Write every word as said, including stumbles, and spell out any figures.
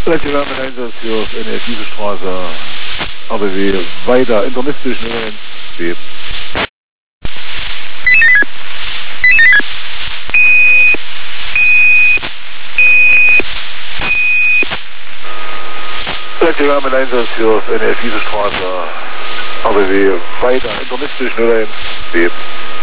Relativ mit Einsatz hier auf N F Straße, A B W weiter, intermistisch null eins B. Relativ mit Einsatz hier auf N F Straße, A B W weiter, intermistisch null eins B.